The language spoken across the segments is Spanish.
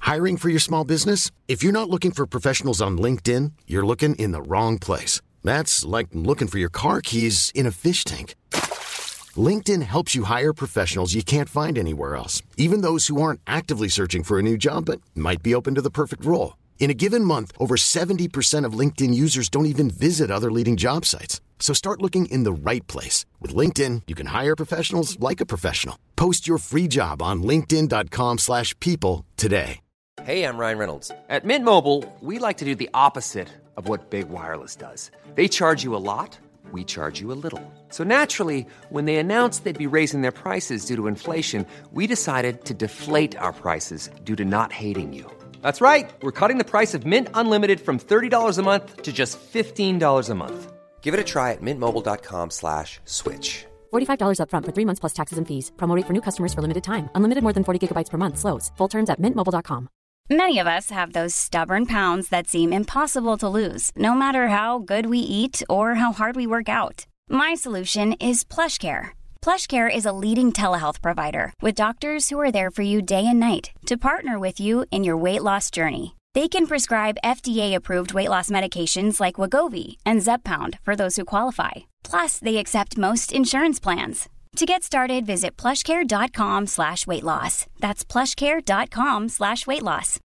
Hiring for your small business? If you're not looking for professionals on LinkedIn, you're looking in the wrong place. That's like looking for your car keys in a fish tank. LinkedIn helps you hire professionals you can't find anywhere else, even those who aren't actively searching for a new job but might be open to the perfect role. In a given month, over 70% of LinkedIn users don't even visit other leading job sites. So start looking in the right place. With LinkedIn, you can hire professionals like a professional. Post your free job on linkedin.com/people today. Hey, I'm Ryan Reynolds. At Mint Mobile, we like to do the opposite of what Big Wireless does. They charge you a lot, we charge you a little. So naturally, when they announced they'd be raising their prices due to inflation, we decided to deflate our prices due to not hating you. That's right. We're cutting the price of Mint Unlimited from $30 a month to just $15 a month. Give it a try at mintmobile.com/switch. $45 up front for 3 months plus taxes and fees. Promo rate for new customers for limited time. Unlimited more than 40 gigabytes per month. Slows full terms at mintmobile.com. Many of us have those stubborn pounds that seem impossible to lose, no matter how good we eat or how hard we work out. My solution is PlushCare. PlushCare is a leading telehealth provider with doctors who are there for you day and night to partner with you in your weight loss journey. They can prescribe FDA-approved weight loss medications like Wegovy and Zepbound for those who qualify. Plus, they accept most insurance plans. To get started, visit plushcare.com/weightloss. That's plushcare.com/weightloss.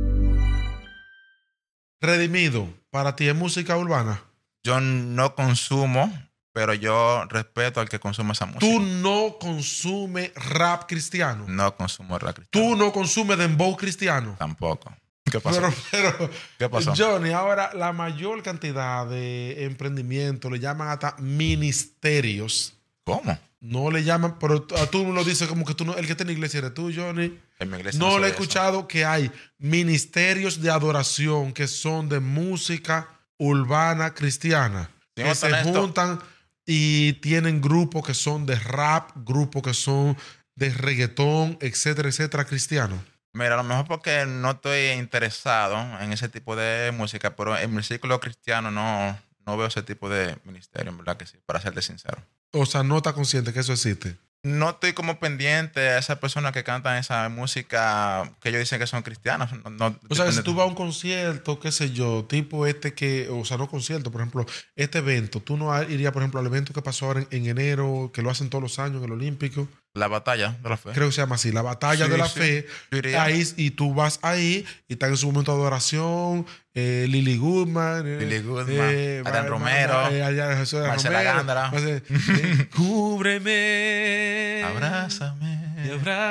Redimido, ¿para ti es música urbana? Yo no consumo, pero yo respeto al que consume esa música. ¿Tú no consumes rap cristiano? No consumo rap cristiano. ¿Tú no consumes dembow cristiano? Tampoco. ¿Qué pasó? Pero, ¿Qué pasó? Johnny, ahora la mayor cantidad de emprendimientos le llaman hasta ministerios. ¿Cómo? No le llaman, pero tú lo dices como que tú no, el que está en la iglesia eres tú, Johnny. En mi iglesia no le he eso. escuchado que hay ministerios de adoración que son de música urbana cristiana. Sí, que se juntan y tienen grupos que son de rap, grupos que son de reggaetón, etcétera, etcétera, cristiano. Mira, a lo mejor porque no estoy interesado en ese tipo de música, pero en mi círculo cristiano no veo ese tipo de ministerio, en verdad que sí, para serte sincero. O sea, no está consciente que eso existe. No estoy como pendiente a esas personas que cantan esa música que ellos dicen que son cristianos. O sea, si tú vas a un concierto, qué sé yo, tipo o sea, no concierto, por ejemplo, este evento, tú no irías, por ejemplo, al evento que pasó ahora en enero, que lo hacen todos los años en el Olímpico. La batalla de la fe. Creo que se llama así, la batalla de la fe. Ahí, y tú vas ahí y están en su momento de adoración. Lily Goodman. Adán Romero. Marcela Gándara. Cúbreme. Abrázame. Y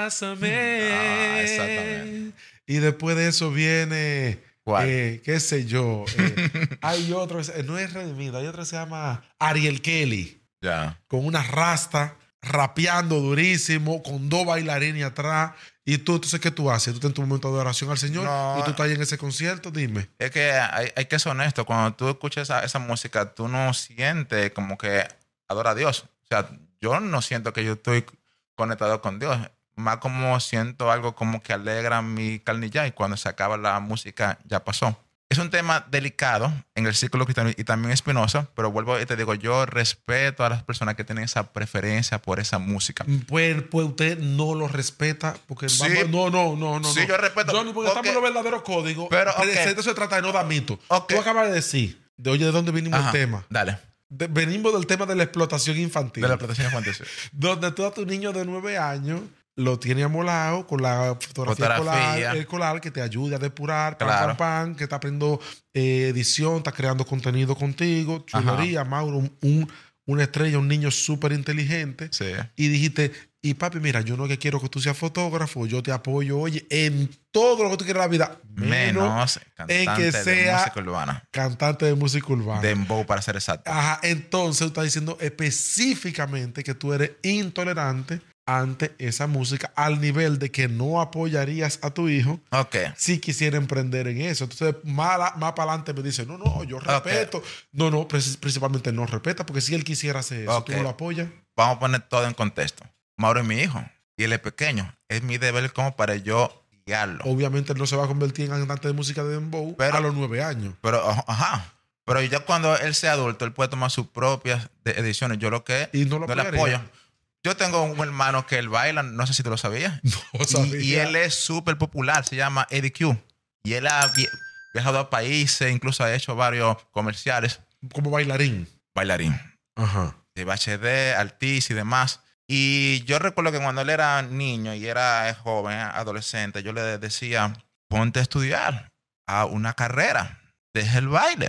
abrázame. Exactamente. Y después de eso viene... ¿Cuál? Qué sé yo. Hay otro, no es Redimido, hay otro que se llama Ariel Kelly. Ya. Con una rasta, rapeando durísimo, con 2 bailarines atrás. Y tú, entonces, ¿qué tú haces? Tú estás en tu momento de adoración al Señor y tú estás ahí en ese concierto, dime. Es que hay que ser honesto. Cuando tú escuchas esa música, tú no sientes como que adora a Dios. O sea, yo no siento que yo estoy conectado con Dios. Más como siento algo como que alegra mi carne ya, y cuando se acaba la música ya pasó. Es un tema delicado en el círculo cristiano y también espinoso, pero vuelvo y te digo, yo respeto a las personas que tienen esa preferencia por esa música. Pues usted no lo respeta porque Sí. No. Sí, yo respeto. Johnny, porque estamos en los verdaderos códigos. Pero, Esto se trata de no dar mito. Ok. Tú acabas de decir, ¿de dónde vinimos el tema? Dale. Venimos del tema de la explotación infantil. De la explotación infantil. Donde tú a tu niño de 9 años lo tienes amolado con la fotografía escolar que te ayude a depurar, Claro. que está aprendiendo edición, está creando contenido contigo, chulería, Mauro, una estrella, un niño súper inteligente. Sí. Y dijiste, y papi, mira, yo no que quiero que tú seas fotógrafo, yo te apoyo, oye, en todo lo que tú quieras en la vida, menos cantante en que sea de música urbana. cantante de música urbana. Dembow, para ser exacto. Ajá, entonces tú estás diciendo específicamente que tú eres intolerante ante esa música al nivel de que no apoyarías a tu hijo si quisiera emprender en eso. Entonces, más para adelante me dice, no, yo respeto. No, principalmente no respeta, porque si él quisiera hacer eso, ¿tú no lo apoyas? Vamos a poner todo en contexto. Mauro es mi hijo y él es pequeño. Es mi deber como para yo guiarlo. Obviamente él no se va a convertir en cantante de música de dembow a los 9 años. Pero ya cuando él sea adulto, él puede tomar sus propias decisiones. Yo lo que ¿Y no lo le apoyo. Yo tengo un hermano que él baila, no sé si tú lo sabías. No sabía. Y él es súper popular, se llama Eddie Q. Y él ha viajado a países, incluso ha hecho varios comerciales. Como bailarín. Bailarín. Ajá. De BHD, Altiz y demás. Y yo recuerdo que cuando él era niño y era joven, adolescente, yo le decía, ponte a estudiar a una carrera, deja el baile.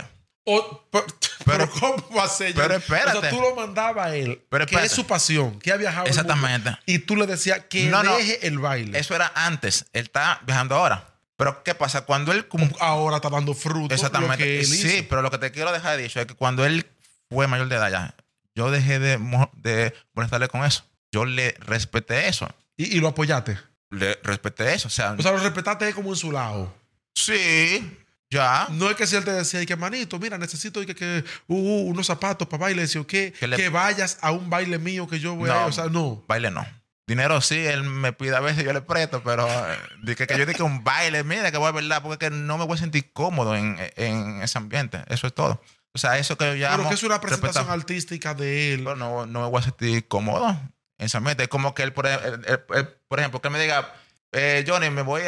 Pero ¿cómo va a ser? Pero espérate. O sea, tú lo mandabas a él, pero que es su pasión, que ha viajado exactamente. el mundo, y tú le decías que deje el baile. Eso era antes. Él está viajando ahora. Pero ¿qué pasa? Cuando él... Ahora está dando fruto. Exactamente. Lo que él sí, hizo. pero lo que te quiero dejar dicho es que cuando él fue mayor de edad ya, yo dejé de molestarle con eso. Yo le respeté eso. ¿Y lo apoyaste? Le respeté eso. O sea, lo respetaste como en su lado. Sí, ya. No es que si él te decía, y que manito, mira, necesito unos zapatos para baile, o qué, que vayas a un baile mío que yo voy a ir. O sea, no. Baile no. Dinero sí, él me pide a veces, yo le presto, pero que yo diga un baile, mira que voy a verdad, porque es que no me voy a sentir cómodo en ese ambiente. Eso es todo. O sea, eso que yo llamo... Pero que es una presentación artística de él. Pero no me voy a sentir cómodo en ese ambiente. Es como que él, por ejemplo, que él me diga, Johnny, me voy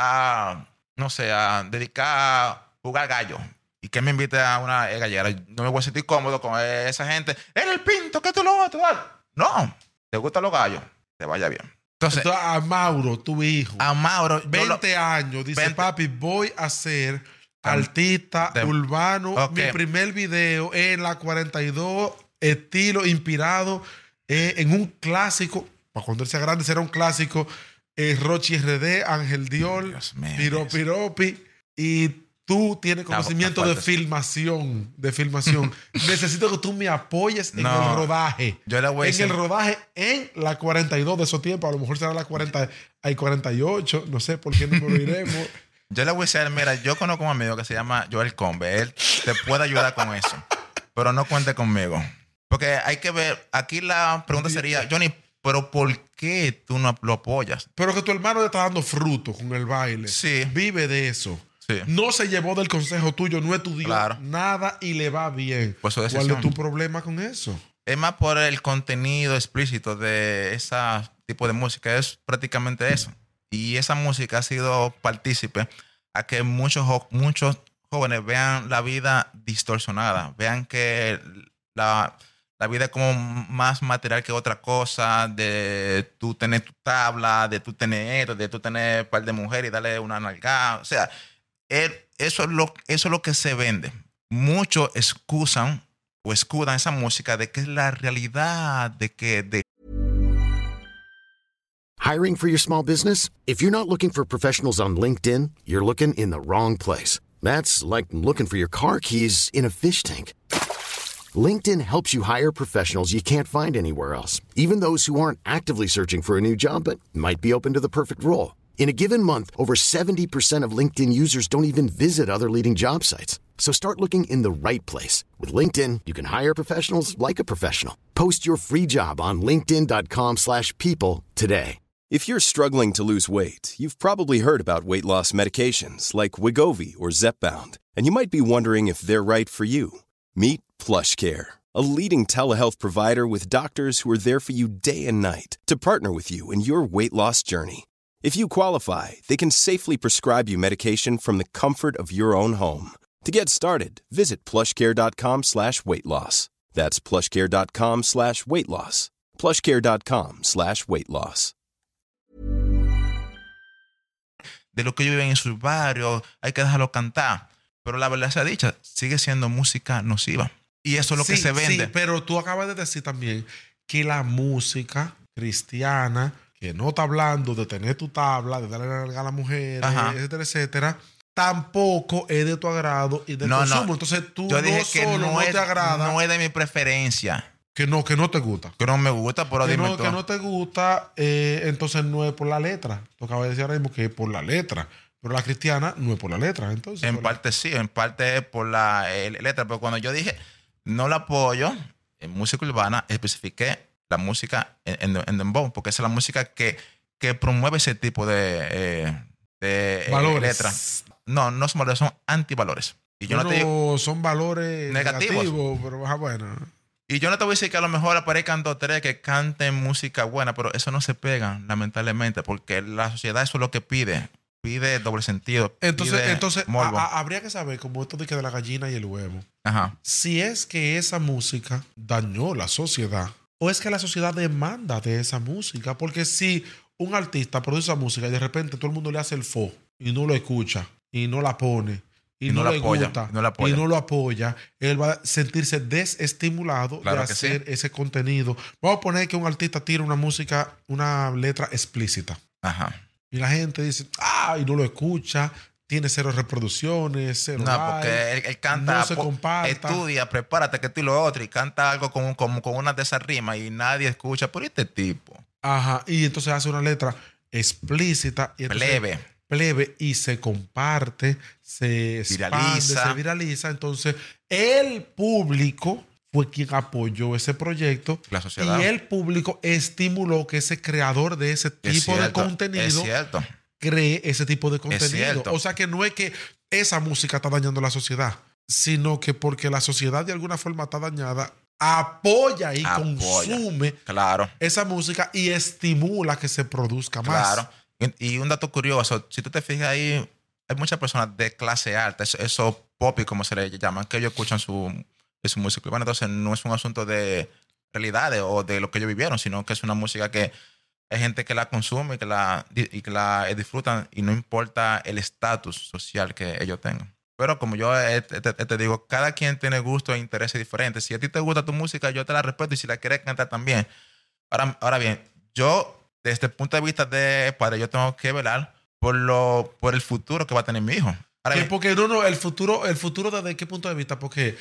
no sé, a dedicar a jugar gallo. Y que me invite a una gallera. No me voy a sentir cómodo con esa gente. Era el pinto, que tú lo otro. No, te gustan los gallos, te vaya bien. Entonces a Mauro, tu hijo. A Mauro. 20 años. Dice, 20. Papi, voy a ser artista urbano. Okay. Mi primer video en la 42, estilo inspirado en un clásico. Para cuando él sea grande será un clásico. Rochi RD, Ángel Dior, Piropi. Y tú tienes conocimiento de filmación. Necesito que tú me apoyes en el rodaje. Yo le voy a decir. En el rodaje en la 42 de esos tiempos. A lo mejor será la 40, hay 48. No sé por qué no me lo iremos. Yo le voy a decir, mira, yo conozco a un amigo que se llama Joel Combe. Él te puede ayudar con eso. Pero no cuente conmigo. Porque hay que ver. Aquí la pregunta sería, Johnny, ¿pero por qué tú no lo apoyas? Pero que tu hermano le está dando fruto con el baile. Sí. Vive de eso. Sí. No se llevó del consejo tuyo, no estudió nada y le va bien. Pues su ¿Cuál es tu problema con eso? Es más por el contenido explícito de ese tipo de música. Es prácticamente eso. Y esa música ha sido partícipe a que muchos jóvenes vean la vida distorsionada. Vean que la vida es como más material que otra cosa, de tú tener tu tabla, de tú tener esto, de tú tener un par de mujeres y darle una nalgada. O sea, eso es lo que se vende. Muchos excusan o escudan esa música de que es la realidad, de que... Hiring for your small business? If you're not looking for professionals on LinkedIn, you're looking in the wrong place. That's like looking for your car keys in a fish tank. LinkedIn helps you hire professionals you can't find anywhere else, even those who aren't actively searching for a new job but might be open to the perfect role. In a given month, over 70% of LinkedIn users don't even visit other leading job sites. So start looking in the right place. With LinkedIn, you can hire professionals like a professional. Post your free job on linkedin.com/people today. If you're struggling to lose weight, you've probably heard about weight loss medications like Wegovy or Zepbound, and you might be wondering if they're right for you. Meet PlushCare, a leading telehealth provider with doctors who are there for you day and night to partner with you in your weight loss journey. If you qualify, they can safely prescribe you medication from the comfort of your own home. To get started, visit plushcare.com/weightloss. That's plushcare.com/weightloss. plushcare.com/weightloss. De lo que ellos viven en sus barrios, hay que dejarlo cantar. Pero la verdad sea dicha, sigue siendo música nociva. Y eso es lo que se vende. Sí, pero tú acabas de decir también que la música cristiana, que no está hablando de tener tu tabla, de darle la nalga a la mujer, etcétera, etcétera, tampoco es de tu agrado y de consumo. No. Entonces tú yo dije que no te agrada. No es de mi preferencia. Que no te gusta. Que no me gusta, pero dime tú. Que no te gusta, entonces no es por la letra. Tú acabas de decir ahora mismo que es por la letra. Pero la cristiana no es por la letra, entonces. En parte sí, en parte es por la letra. Pero cuando yo dije no la apoyo en música urbana, especifiqué la música en dembow, porque esa es la música que promueve ese tipo de valores. Letras. No son valores, son antivalores. Y yo no te digo, son valores negativos, pero bueno. Y yo no te voy a decir que a lo mejor aparezcan 2 o 3 que canten música buena, pero eso no se pega, lamentablemente, porque la sociedad eso es lo que pide. Pide doble sentido. Entonces habría que saber, como esto de que de la gallina y el huevo, Ajá. si es que esa música dañó la sociedad o es que la sociedad demanda de esa música. Porque si un artista produce esa música y de repente todo el mundo le hace el fo y no lo escucha y no la pone y no le gusta y no lo apoya, él va a sentirse desestimulado de hacer ese contenido. Vamos a poner que un artista tira una música, una letra explícita. Ajá. Y la gente dice, y no lo escucha, tiene 0 reproducciones, 0 likes. No, porque él canta, no se comparta. Estudia, prepárate, que esto y lo otro, y canta algo con una de esas rimas y nadie escucha por este tipo. Ajá, y entonces hace una letra explícita. Y plebe, y se comparte, se expande, se viraliza. Entonces, el público fue quien apoyó ese proyecto. La sociedad. Y el público estimuló que ese creador de ese tipo de contenido cree ese tipo de contenido. O sea que no es que esa música está dañando la sociedad, sino que porque la sociedad de alguna forma está dañada, apoya y consume esa música y estimula que se produzca más. Claro. Y un dato curioso, si tú te fijas ahí, hay muchas personas de clase alta, esos popis como se les llaman, que ellos escuchan su música. Bueno, entonces no es un asunto de realidades o de lo que ellos vivieron, sino que es una música que hay gente que la consume y que la disfrutan y no importa el estatus social que ellos tengan. Pero como yo te digo, cada quien tiene gustos e intereses diferentes. Si a ti te gusta tu música, yo te la respeto y si la quieres cantar también. Ahora bien, yo desde el punto de vista de padre, yo tengo que velar por el futuro que va a tener mi hijo. Porque el futuro ¿desde qué punto de vista? Porque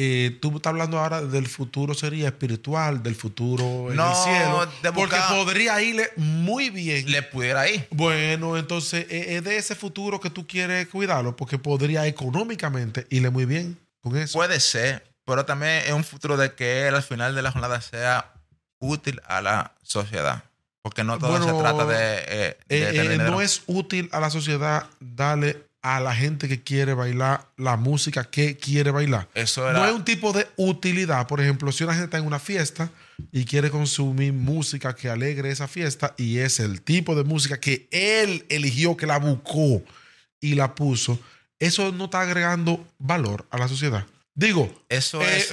tú estás hablando ahora del futuro sería espiritual, del futuro en el cielo. Porque podría irle muy bien. Le pudiera ir. Bueno, entonces es de ese futuro que tú quieres cuidarlo, porque podría económicamente irle muy bien con eso. Puede ser, pero también es un futuro de que él al final de la jornada sea útil a la sociedad. Porque no todo se trata de no es útil a la sociedad darle a la gente que quiere bailar la música que quiere bailar. No es un tipo de utilidad. Por ejemplo, si una gente está en una fiesta y quiere consumir música que alegre esa fiesta y es el tipo de música que él eligió, que la buscó y la puso, eso no está agregando valor a la sociedad. Digo, eso es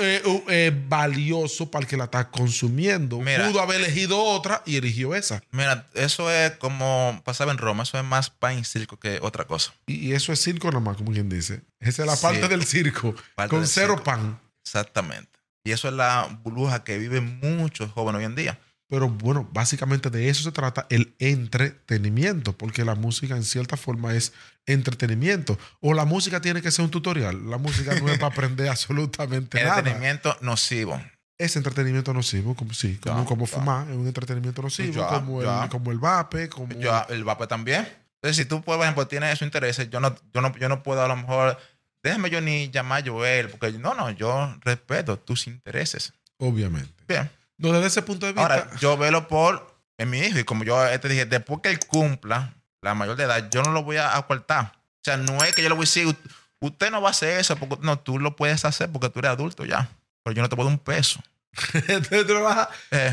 valioso para el que la está consumiendo. Mira, pudo haber elegido otra y eligió esa. Mira, eso es como pasaba en Roma. Eso es más pan y circo que otra cosa. Y eso es circo nomás, como quien dice. Esa es la parte del circo. Con cero pan. Exactamente. Y eso es la burbuja que viven muchos jóvenes hoy en día. Pero bueno, básicamente de eso se trata el entretenimiento, porque la música en cierta forma es entretenimiento. O la música tiene que ser un tutorial. La música no es para aprender absolutamente nada. Entretenimiento nocivo. Es entretenimiento nocivo, como fumar, es un entretenimiento nocivo, como el vape, el vape también. Entonces, si tú, por ejemplo, tienes esos intereses, yo no puedo a lo mejor, déjame yo ni llamar a Joel, porque yo respeto tus intereses. Obviamente. Bien. No, desde ese punto de vista. Ahora, yo velo en mi hijo, y como yo te dije, después que él cumpla la mayor de edad, yo no lo voy a ocultar. O sea, no es que yo le voy a decir, usted no va a hacer eso, porque no, tú lo puedes hacer porque tú eres adulto ya. Pero yo no te puedo dar $1. ¿Tú le vas a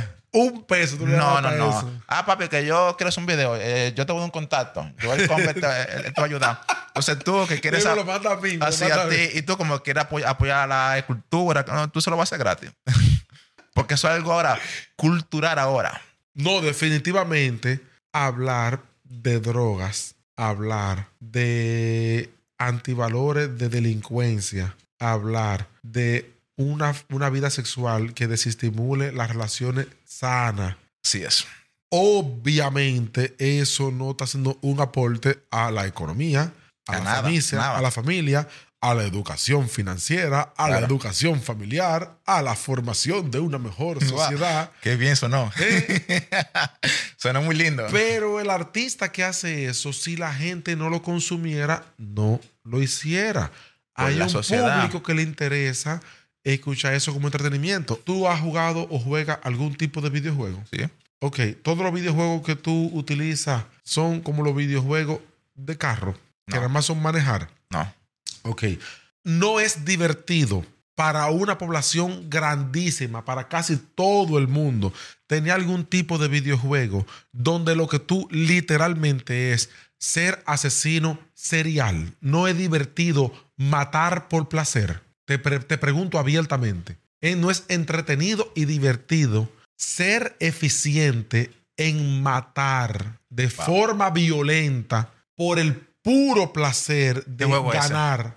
$1? ¿Tú le vas a dar eso? Papi, que yo quiero hacer un video. Yo te voy a dar un contacto. Yo el hombre te va a ayudar. Entonces tú que quieres lo manda a mí, así a ti, y tú como quieres apoyar la escultura, tú se lo vas a hacer gratis. Porque eso es algo ahora cultural ahora. No, definitivamente hablar de drogas, hablar de antivalores de delincuencia, hablar de una vida sexual que desestimule las relaciones sanas. Así es. Obviamente eso no está haciendo un aporte a la economía, a la familia, a la educación financiera, a la educación familiar, a la formación de una mejor sociedad. Qué bien sonó. Suena muy lindo. Pero el artista que hace eso, si la gente no lo consumiera, no lo hiciera. Hay un público que le interesa escuchar eso como entretenimiento. ¿Tú has jugado o juegas algún tipo de videojuego? Sí. Ok, todos los videojuegos que tú utilizas son como los videojuegos de carro, que nada más son manejar. No. Ok. No es divertido para una población grandísima, para casi todo el mundo, tenía algún tipo de videojuego donde lo que tú literalmente es ser asesino serial. No es divertido matar por placer. Te pregunto abiertamente. No es entretenido y divertido ser eficiente en matar de forma violenta por el puro placer de ganar.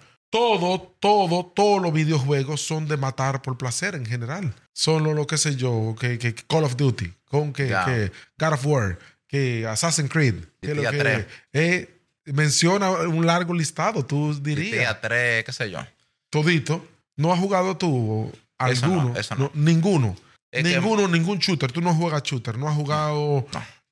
Todos los videojuegos son de matar por placer en general. Solo lo que sé yo, que Call of Duty, que God of War, que Assassin's Creed, que lo que menciona un largo listado, tú dirías. GTA 3, qué sé yo. Todito. ¿No has jugado tú alguno? Eso no. Ninguno. Ningún shooter. Tú no juegas shooter. No has jugado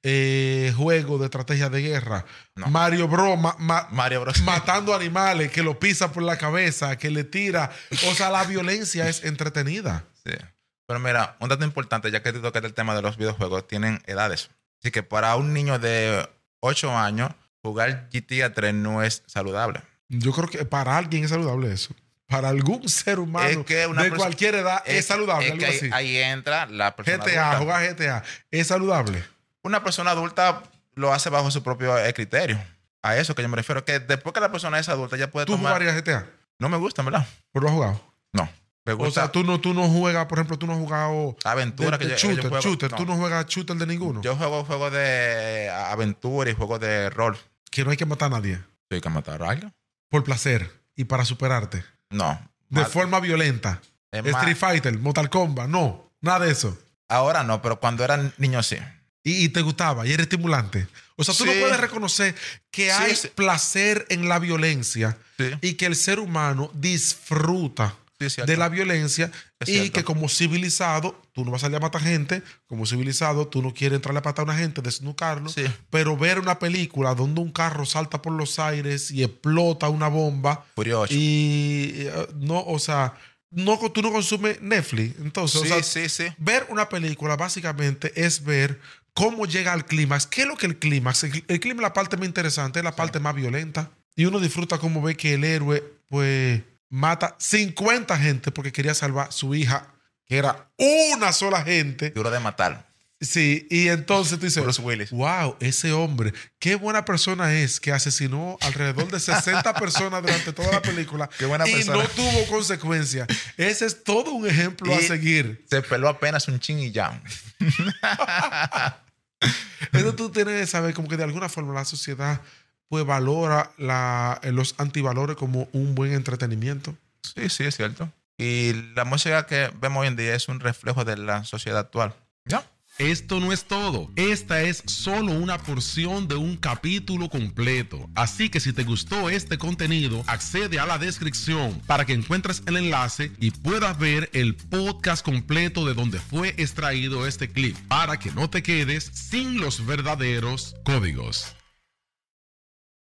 juego de estrategia de guerra. No. Mario Bros. Mario Bros. Matando animales, que lo pisa por la cabeza, que le tira. O sea, la violencia es entretenida. Sí. Pero mira, un dato importante, ya que tú tocaste el tema de los videojuegos, tienen edades. Así que para un niño de 8 años, jugar GTA 3 no es saludable. Yo creo que para alguien es saludable eso. Para algún ser humano de cualquier edad es saludable. Es que algo así. Ahí entra la persona adulta. Jugar GTA es saludable. Una persona adulta lo hace bajo su propio criterio. A eso que yo me refiero. Que después que la persona es adulta ya puede tomar... ¿Tú jugarías GTA? No me gusta, ¿verdad? ¿Pero lo has jugado? No. Me gusta. O sea, tú no juegas, por ejemplo, tú no has jugado... Aventura. Shooter. No. Tú no juegas shooter de ninguno. Yo juego juegos de aventura y juegos de rol. Que no hay que matar a nadie. ¿Hay que matar a alguien? Por placer y para superarte. No. De forma violenta. Street Fighter, Mortal Kombat, no. Nada de eso. Ahora no, pero cuando era niño sí. Y te gustaba y era estimulante. O sea, tú no puedes reconocer que hay placer en la violencia y que el ser humano disfruta de la violencia y que como civilizado, tú no vas a salir a matar gente, como civilizado, tú no quieres entrarle a patar a una gente, desnucarlo, pero ver una película donde un carro salta por los aires y explota una bomba. Furioso. Y no, o sea... No, tú no consumes Netflix. Entonces, ver una película básicamente es ver cómo llega al clímax. ¿Qué es lo que el clímax? El clímax es la parte más interesante, es la parte más violenta. Y uno disfruta cómo ve que el héroe, pues, mata 50 gente porque quería salvar a su hija, que era una sola gente. Duro de matar. Sí, y entonces tú dices, Bruce Willis. Wow, ese hombre, qué buena persona es, que asesinó alrededor de 60 personas durante toda la película. Qué buena persona. No tuvo consecuencias. Ese es todo un ejemplo a seguir. Se peló apenas un chin y ya. Entonces tú tienes que saber como que de alguna forma la sociedad pues valora los antivalores como un buen entretenimiento. Sí, es cierto. Y la música que vemos hoy en día es un reflejo de la sociedad actual. ¿Ya? Esto no es todo. Esta es solo una porción de un capítulo completo. Así que si te gustó este contenido, accede a la descripción para que encuentres el enlace y puedas ver el podcast completo de donde fue extraído este clip, para que no te quedes sin los verdaderos códigos.